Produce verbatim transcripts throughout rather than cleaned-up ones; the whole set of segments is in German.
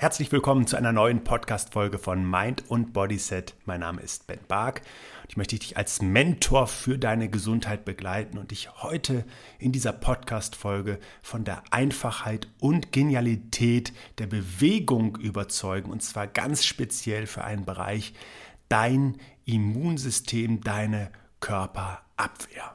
Herzlich willkommen zu einer neuen Podcast-Folge von Mind und Bodyset. Mein Name ist Ben Bark und ich möchte dich als Mentor für deine Gesundheit begleiten und dich heute in dieser Podcast-Folge von der Einfachheit und Genialität der Bewegung überzeugen, und zwar ganz speziell für einen Bereich, dein Immunsystem, deine Körperabwehr.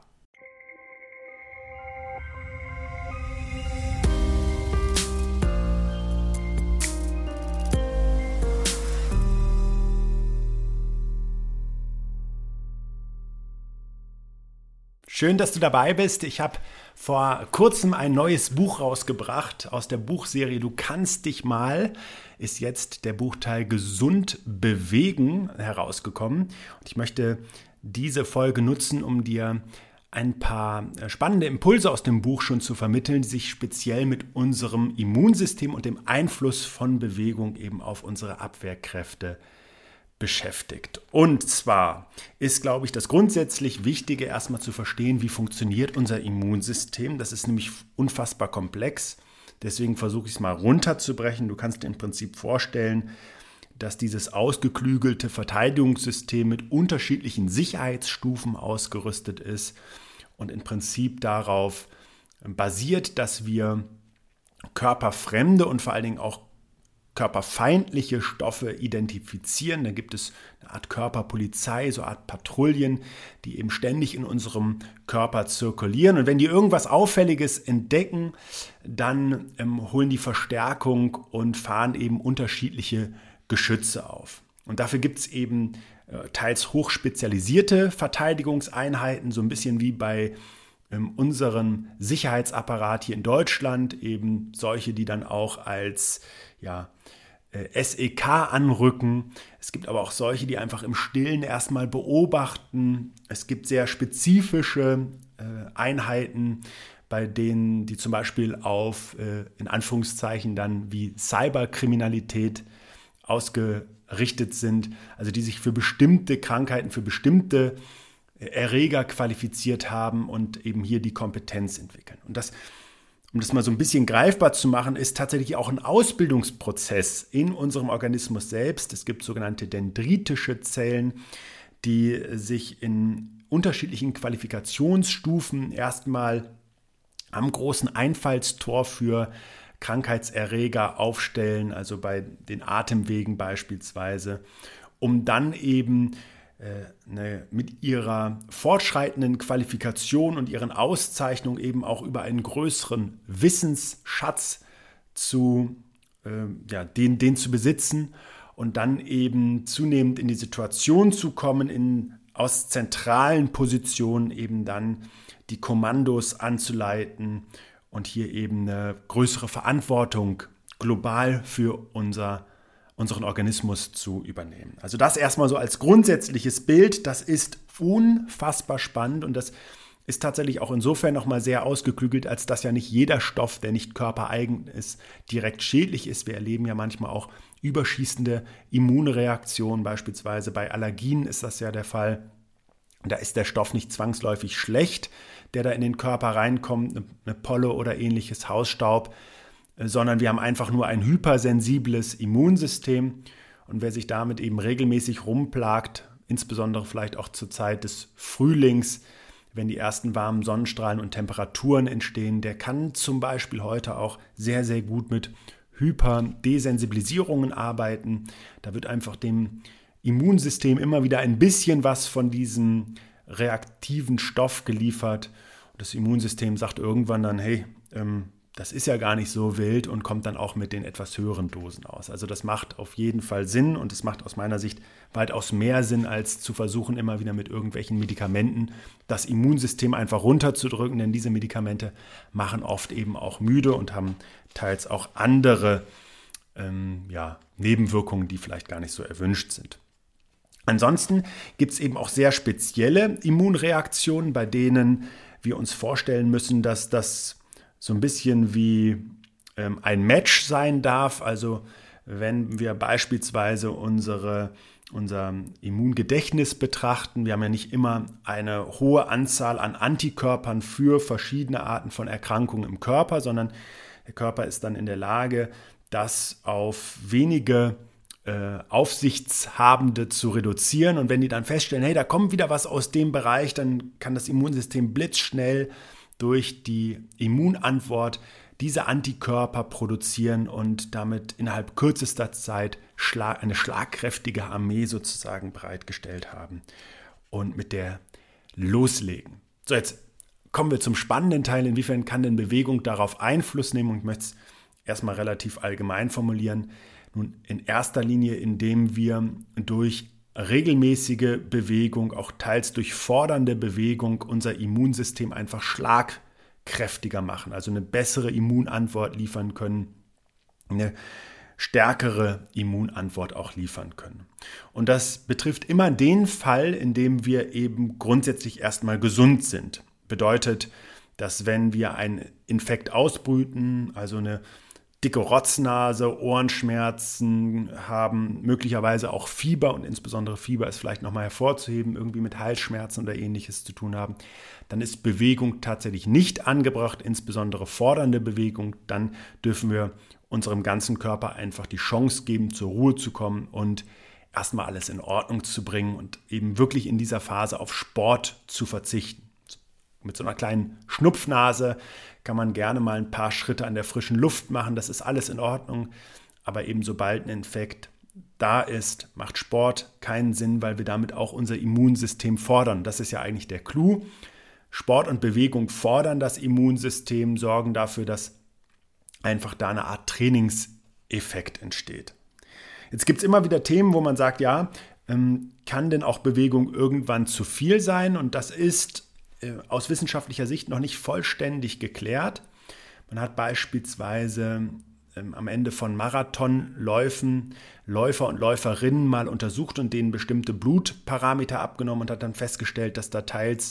Schön, dass du dabei bist. Ich habe vor kurzem ein neues Buch rausgebracht aus der Buchserie Du kannst dich mal, ist jetzt der Buchteil Gesund bewegen herausgekommen. Und ich möchte diese Folge nutzen, um dir ein paar spannende Impulse aus dem Buch schon zu vermitteln, die sich speziell mit unserem Immunsystem und dem Einfluss von Bewegung eben auf unsere Abwehrkräfte beschäftigt. Und zwar ist, glaube ich, das grundsätzlich Wichtige, erstmal zu verstehen, wie funktioniert unser Immunsystem. Das ist nämlich unfassbar komplex. Deswegen versuche ich es mal runterzubrechen. Du kannst dir im Prinzip vorstellen, dass dieses ausgeklügelte Verteidigungssystem mit unterschiedlichen Sicherheitsstufen ausgerüstet ist und im Prinzip darauf basiert, dass wir körperfremde und vor allen Dingen auch körperfeindliche Stoffe identifizieren. Da gibt es eine Art Körperpolizei, so eine Art Patrouillen, die eben ständig in unserem Körper zirkulieren. Und wenn die irgendwas Auffälliges entdecken, dann ähm, holen die Verstärkung und fahren eben unterschiedliche Geschütze auf. Und dafür gibt es eben äh, teils hochspezialisierte Verteidigungseinheiten, so ein bisschen wie bei ähm, unserem Sicherheitsapparat hier in Deutschland, eben solche, die dann auch als ja, S E K anrücken. Es gibt aber auch solche, die einfach im Stillen erstmal beobachten. Es gibt sehr spezifische äh, Einheiten, bei denen die zum Beispiel auf, äh, in Anführungszeichen dann wie Cyberkriminalität ausgerichtet sind, also die sich für bestimmte Krankheiten, für bestimmte Erreger qualifiziert haben und eben hier die Kompetenz entwickeln. Und das Um das mal so ein bisschen greifbar zu machen, ist tatsächlich auch ein Ausbildungsprozess in unserem Organismus selbst. Es gibt sogenannte dendritische Zellen, die sich in unterschiedlichen Qualifikationsstufen erstmal am großen Einfallstor für Krankheitserreger aufstellen, also bei den Atemwegen beispielsweise, um dann eben Eine, mit ihrer fortschreitenden Qualifikation und ihren Auszeichnungen eben auch über einen größeren Wissensschatz zu, äh, ja, den, den zu besitzen und dann eben zunehmend in die Situation zu kommen, in, aus zentralen Positionen eben dann die Kommandos anzuleiten und hier eben eine größere Verantwortung global für unser unseren Organismus zu übernehmen. Also das erstmal so als grundsätzliches Bild, das ist unfassbar spannend und das ist tatsächlich auch insofern nochmal sehr ausgeklügelt, als dass ja nicht jeder Stoff, der nicht körpereigen ist, direkt schädlich ist. Wir erleben ja manchmal auch überschießende Immunreaktionen, beispielsweise bei Allergien ist das ja der Fall. Da ist der Stoff nicht zwangsläufig schlecht, der da in den Körper reinkommt, eine Polle oder ähnliches Hausstaub, sondern wir haben einfach nur ein hypersensibles Immunsystem. Und wer sich damit eben regelmäßig rumplagt, insbesondere vielleicht auch zur Zeit des Frühlings, wenn die ersten warmen Sonnenstrahlen und Temperaturen entstehen, der kann zum Beispiel heute auch sehr, sehr gut mit Hyperdesensibilisierungen arbeiten. Da wird einfach dem Immunsystem immer wieder ein bisschen was von diesem reaktiven Stoff geliefert. Und das Immunsystem sagt irgendwann dann, hey, ähm, das ist ja gar nicht so wild und kommt dann auch mit den etwas höheren Dosen aus. Also das macht auf jeden Fall Sinn und es macht aus meiner Sicht weitaus mehr Sinn, als zu versuchen, immer wieder mit irgendwelchen Medikamenten das Immunsystem einfach runterzudrücken, denn diese Medikamente machen oft eben auch müde und haben teils auch andere ähm, ja, Nebenwirkungen, die vielleicht gar nicht so erwünscht sind. Ansonsten gibt es eben auch sehr spezielle Immunreaktionen, bei denen wir uns vorstellen müssen, dass das so ein bisschen wie ähm, ein Match sein darf. Also wenn wir beispielsweise unsere, unser Immungedächtnis betrachten, wir haben ja nicht immer eine hohe Anzahl an Antikörpern für verschiedene Arten von Erkrankungen im Körper, sondern der Körper ist dann in der Lage, das auf wenige äh, Aufsichtshabende zu reduzieren. Und wenn die dann feststellen, hey, da kommt wieder was aus dem Bereich, dann kann das Immunsystem blitzschnell durch die Immunantwort diese Antikörper produzieren und damit innerhalb kürzester Zeit eine schlagkräftige Armee sozusagen bereitgestellt haben und mit der loslegen. So, jetzt kommen wir zum spannenden Teil. Inwiefern kann denn Bewegung darauf Einfluss nehmen? Und ich möchte es erstmal relativ allgemein formulieren. Nun, in erster Linie, indem wir durch regelmäßige Bewegung, auch teils durch fordernde Bewegung, unser Immunsystem einfach schlagkräftiger machen, also eine bessere Immunantwort liefern können, eine stärkere Immunantwort auch liefern können. Und das betrifft immer den Fall, in dem wir eben grundsätzlich erstmal gesund sind. Bedeutet, dass wenn wir einen Infekt ausbrüten, also eine dicke Rotznase, Ohrenschmerzen haben, möglicherweise auch Fieber, und insbesondere Fieber ist vielleicht nochmal hervorzuheben, irgendwie mit Halsschmerzen oder Ähnliches zu tun haben, dann ist Bewegung tatsächlich nicht angebracht, insbesondere fordernde Bewegung. Dann dürfen wir unserem ganzen Körper einfach die Chance geben, zur Ruhe zu kommen und erstmal alles in Ordnung zu bringen und eben wirklich in dieser Phase auf Sport zu verzichten. Mit so einer kleinen Schnupfnase kann man gerne mal ein paar Schritte an der frischen Luft machen, das ist alles in Ordnung. Aber eben sobald ein Infekt da ist, macht Sport keinen Sinn, weil wir damit auch unser Immunsystem fordern. Das ist ja eigentlich der Clou. Sport und Bewegung fordern das Immunsystem, sorgen dafür, dass einfach da eine Art Trainingseffekt entsteht. Jetzt gibt es immer wieder Themen, wo man sagt, ja, ähm, kann denn auch Bewegung irgendwann zu viel sein? Und das ist äh, aus wissenschaftlicher Sicht noch nicht vollständig geklärt. Man hat beispielsweise ähm, am Ende von Marathonläufen Läufer und Läuferinnen mal untersucht und denen bestimmte Blutparameter abgenommen und hat dann festgestellt, dass da teils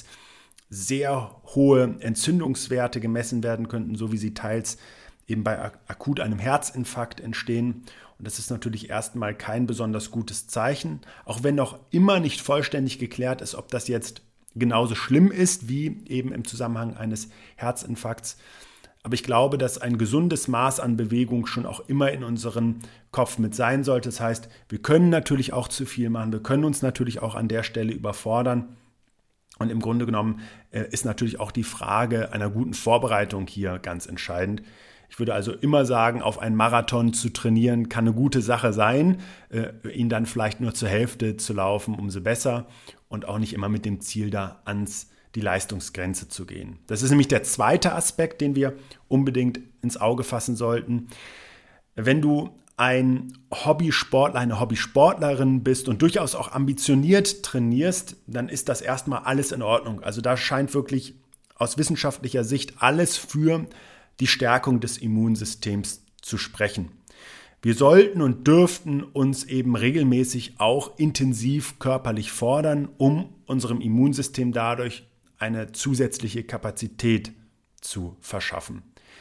sehr hohe Entzündungswerte gemessen werden könnten, so wie sie teils eben bei akut einem Herzinfarkt entstehen. Und das ist natürlich erstmal kein besonders gutes Zeichen, auch wenn noch immer nicht vollständig geklärt ist, ob das jetzt genauso schlimm ist wie eben im Zusammenhang eines Herzinfarkts. Aber ich glaube, dass ein gesundes Maß an Bewegung schon auch immer in unserem Kopf mit sein sollte. Das heißt, wir können natürlich auch zu viel machen, wir können uns natürlich auch an der Stelle überfordern. Und im Grunde genommen äh, ist natürlich auch die Frage einer guten Vorbereitung hier ganz entscheidend. Ich würde also immer sagen, auf einen Marathon zu trainieren kann eine gute Sache sein. Äh, ihn dann vielleicht nur zur Hälfte zu laufen, umso besser. Und auch nicht immer mit dem Ziel, da ans die Leistungsgrenze zu gehen. Das ist nämlich der zweite Aspekt, den wir unbedingt ins Auge fassen sollten. Wenn du ein Hobbysportler, eine Hobbysportlerin bist und durchaus auch ambitioniert trainierst, dann ist das erstmal alles in Ordnung. Also da scheint wirklich aus wissenschaftlicher Sicht alles für die Stärkung des Immunsystems zu sprechen. Wir sollten und dürften uns eben regelmäßig auch intensiv körperlich fordern, um unserem Immunsystem dadurch eine zusätzliche Kapazität zu verschaffen.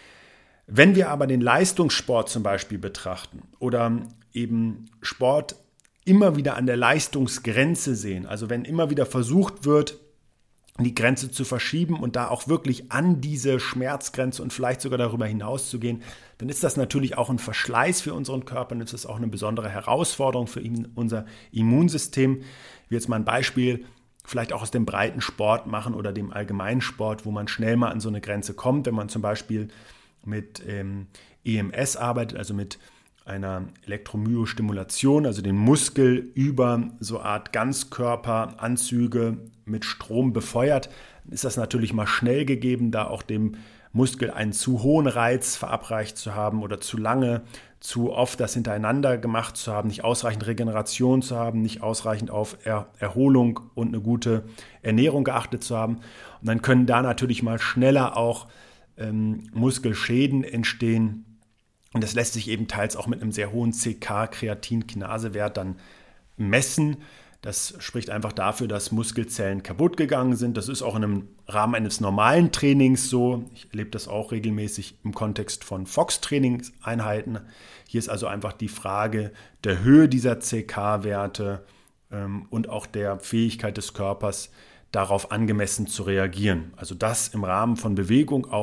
Wenn wir aber den Leistungssport zum Beispiel betrachten oder eben Sport immer wieder an der Leistungsgrenze sehen, also wenn immer wieder versucht wird, die Grenze zu verschieben und da auch wirklich an diese Schmerzgrenze und vielleicht sogar darüber hinaus zu gehen, dann ist das natürlich auch ein Verschleiß für unseren Körper und es ist auch eine besondere Herausforderung für ihn, unser Immunsystem. Ich will jetzt mal ein Beispiel vielleicht auch aus dem breiten Sport machen oder dem Allgemeinsport, wo man schnell mal an so eine Grenze kommt, wenn man zum Beispiel mit ähm, E M S arbeitet, also mit einer Elektromyostimulation, also den Muskel über so eine Art Ganzkörperanzüge mit Strom befeuert, ist das natürlich mal schnell gegeben, da auch dem Muskel einen zu hohen Reiz verabreicht zu haben oder zu lange, zu oft das hintereinander gemacht zu haben, nicht ausreichend Regeneration zu haben, nicht ausreichend auf er- Erholung und eine gute Ernährung geachtet zu haben. Und dann können da natürlich mal schneller auch ähm, Muskelschäden entstehen. Und das lässt sich eben teils auch mit einem sehr hohen C K-Kreatinkinasewert dann messen. Das spricht einfach dafür, dass Muskelzellen kaputt gegangen sind. Das ist auch in einem Rahmen eines normalen Trainings so. Ich erlebe das auch regelmäßig im Kontext von Fox-Trainingseinheiten. Hier ist also einfach die Frage der Höhe dieser C K-Werte ähm, und auch der Fähigkeit des Körpers, darauf angemessen zu reagieren. Also das im Rahmen von Bewegung auch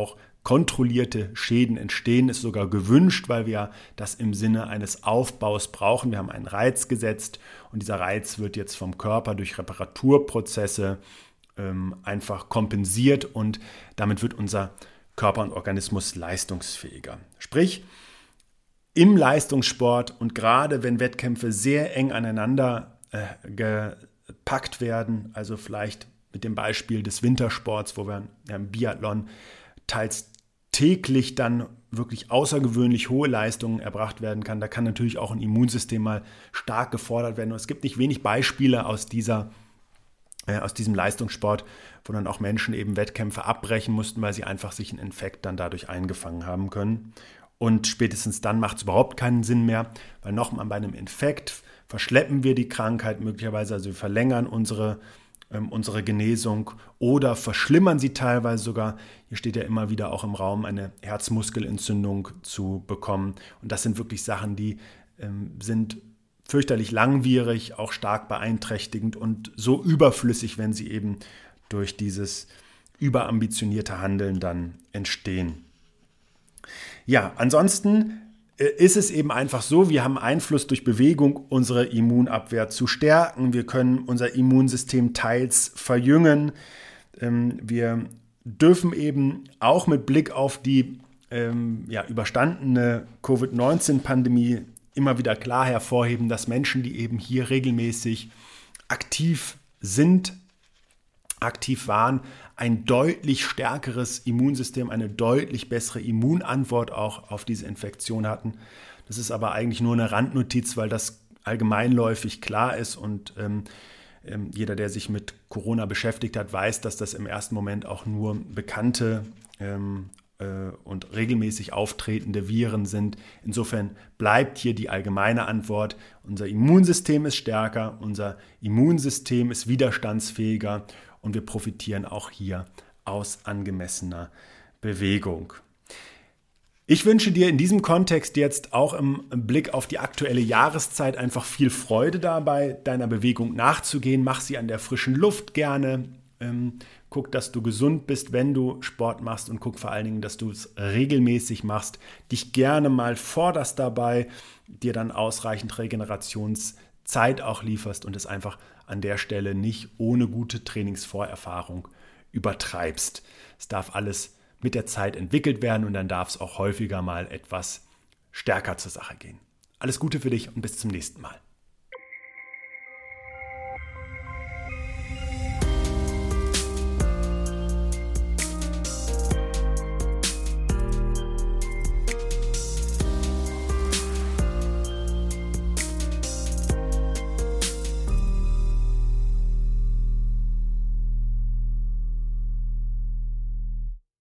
kontrollierte Schäden entstehen, ist sogar gewünscht, weil wir das im Sinne eines Aufbaus brauchen. Wir haben einen Reiz gesetzt und dieser Reiz wird jetzt vom Körper durch Reparaturprozesse ähm, einfach kompensiert und damit wird unser Körper und Organismus leistungsfähiger. Sprich, im Leistungssport und gerade wenn Wettkämpfe sehr eng aneinander äh, gepackt werden, also vielleicht mit dem Beispiel des Wintersports, wo wir ja, im Biathlon teils täglich dann wirklich außergewöhnlich hohe Leistungen erbracht werden kann. Da kann natürlich auch ein Immunsystem mal stark gefordert werden. Und es gibt nicht wenig Beispiele aus, dieser, äh, aus diesem Leistungssport, wo dann auch Menschen eben Wettkämpfe abbrechen mussten, weil sie einfach sich einen Infekt dann dadurch eingefangen haben können. Und spätestens dann macht es überhaupt keinen Sinn mehr, weil nochmal bei einem Infekt verschleppen wir die Krankheit möglicherweise, also wir verlängern unsere unsere Genesung oder verschlimmern sie teilweise sogar. Hier steht ja immer wieder auch im Raum, eine Herzmuskelentzündung zu bekommen. Und das sind wirklich Sachen, die ähm, sind fürchterlich langwierig, auch stark beeinträchtigend und so überflüssig, wenn sie eben durch dieses überambitionierte Handeln dann entstehen. Ja, ansonsten ist es eben einfach so, wir haben Einfluss durch Bewegung, unsere Immunabwehr zu stärken. Wir können unser Immunsystem teils verjüngen. Wir dürfen eben auch mit Blick auf die ähm, ja, überstandene Covid neunzehn Pandemie immer wieder klar hervorheben, dass Menschen, die eben hier regelmäßig aktiv sind, aktiv waren, ein deutlich stärkeres Immunsystem, eine deutlich bessere Immunantwort auch auf diese Infektion hatten. Das ist aber eigentlich nur eine Randnotiz, weil das allgemeinläufig klar ist und ähm, ähm, jeder, der sich mit Corona beschäftigt hat, weiß, dass das im ersten Moment auch nur bekannte ähm, äh, und regelmäßig auftretende Viren sind. Insofern bleibt hier die allgemeine Antwort. Unser Immunsystem ist stärker, unser Immunsystem ist widerstandsfähiger und wir profitieren auch hier aus angemessener Bewegung. Ich wünsche dir in diesem Kontext jetzt auch im Blick auf die aktuelle Jahreszeit einfach viel Freude dabei, deiner Bewegung nachzugehen. Mach sie an der frischen Luft gerne. Ähm, guck, dass du gesund bist, wenn du Sport machst und guck vor allen Dingen, dass du es regelmäßig machst. Dich gerne mal forderst dabei, dir dann ausreichend Regenerationszeit auch lieferst und es einfach an der Stelle nicht ohne gute Trainingsvorerfahrung übertreibst. Es darf alles mit der Zeit entwickelt werden und dann darf es auch häufiger mal etwas stärker zur Sache gehen. Alles Gute für dich und bis zum nächsten Mal.